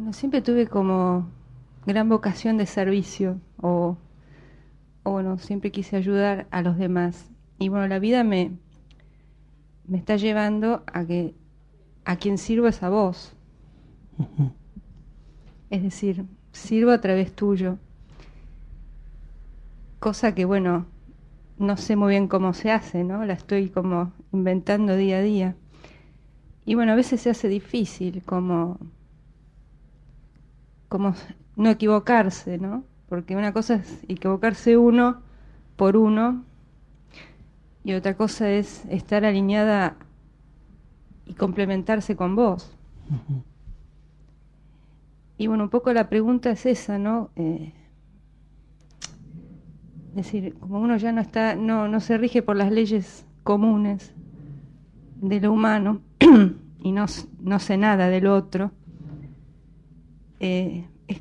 Bueno, siempre tuve como gran vocación de servicio o bueno, siempre quise ayudar a los demás. Y bueno, la vida me está llevando a que a quien sirvo es a vos. Ujú. Es decir, sirvo a través tuyo. Cosa que bueno, no sé muy bien cómo se hace, ¿no? La estoy como inventando día a día. Y bueno, a veces se hace difícil como no equivocarse, ¿no? Porque una cosa es equivocarse uno por uno y otra cosa es estar alineada y complementarse con vos. Y bueno, un poco la pregunta es esa, ¿no? Es decir, como uno ya no está, no se rige por las leyes comunes de lo humano y no sé nada del otro, es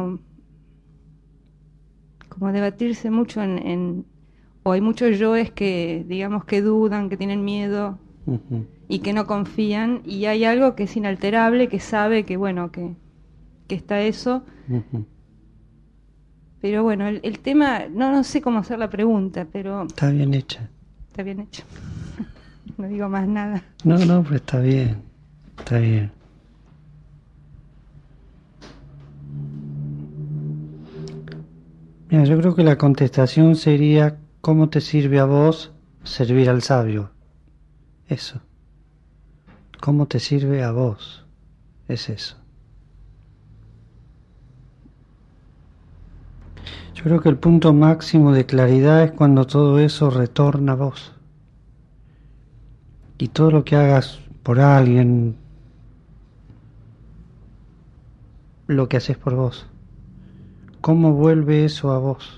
como debatirse mucho o hay muchos yoes que, digamos, que dudan, que tienen miedo Ujú. y que no confían, y hay algo que es inalterable, que sabe que, bueno, que está eso. Ujú. Pero bueno, el tema, no sé cómo hacer la pregunta, pero Está bien hecha. está bien hecho. No digo más nada. No, no, pero está bien. Está bien. Mira, yo creo que la contestación sería: ¿cómo te sirve a vos servir al sabio? Eso. ¿Cómo te sirve a vos? Es eso. Yo creo que el punto máximo de claridad es cuando todo eso retorna a vos. Y todo lo que hagas por alguien, lo que haces por vos. ¿Cómo vuelve eso a vos?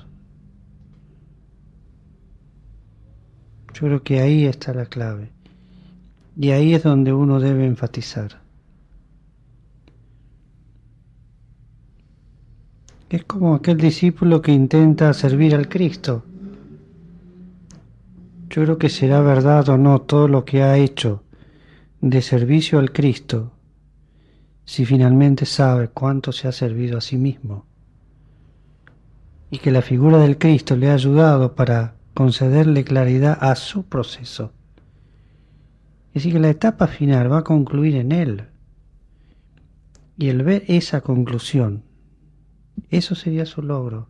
Yo creo que ahí está la clave. Y ahí es donde uno debe enfatizar. Es como aquel discípulo que intenta servir al Cristo. Yo creo que será verdad o no todo lo que ha hecho de servicio al Cristo, si finalmente sabe cuánto se ha servido a sí mismo, y que la figura del Cristo le ha ayudado para concederle claridad a su proceso. Es decir, que la etapa final va a concluir en él, y el ver esa conclusión, eso sería su logro.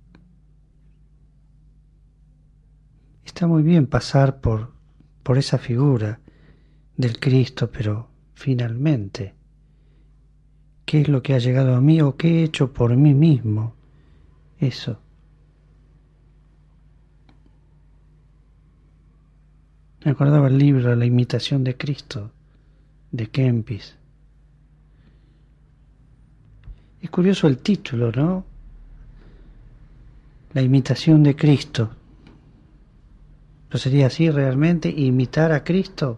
Está muy bien pasar por esa figura del Cristo, pero finalmente, ¿qué es lo que ha llegado a mí o qué he hecho por mí mismo? Eso. Me acordaba el libro La imitación de Cristo, de Kempis. Es curioso el título, ¿no? La imitación de Cristo. ¿No sería así realmente, imitar a Cristo?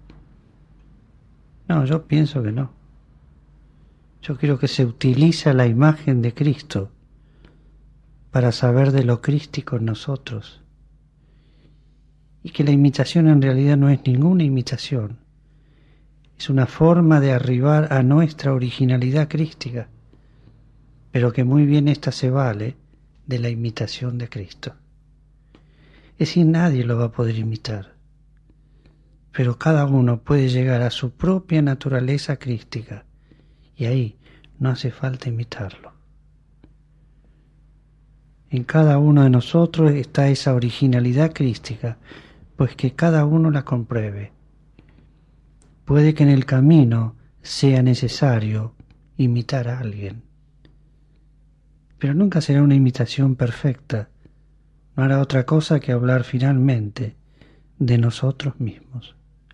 No, yo pienso que no. Yo creo que se utiliza la imagen de Cristo para saber de lo crístico en nosotros. Y que la imitación en realidad no es ninguna imitación. Es una forma de arribar a nuestra originalidad crística, pero que muy bien ésta se vale de la imitación de Cristo. Es decir, nadie lo va a poder imitar, pero cada uno puede llegar a su propia naturaleza crística, y ahí no hace falta imitarlo. En cada uno de nosotros está esa originalidad crística, pues que cada uno la compruebe. Puede que en el camino sea necesario imitar a alguien, pero nunca será una imitación perfecta. No hará otra cosa que hablar finalmente de nosotros mismos.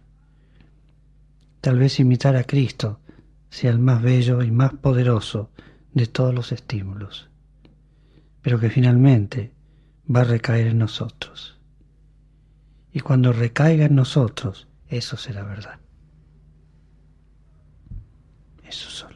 Tal vez imitar a Cristo sea el más bello y más poderoso de todos los estímulos, pero que finalmente va a recaer en nosotros. Y cuando recaiga en nosotros, eso será verdad. Eso solo.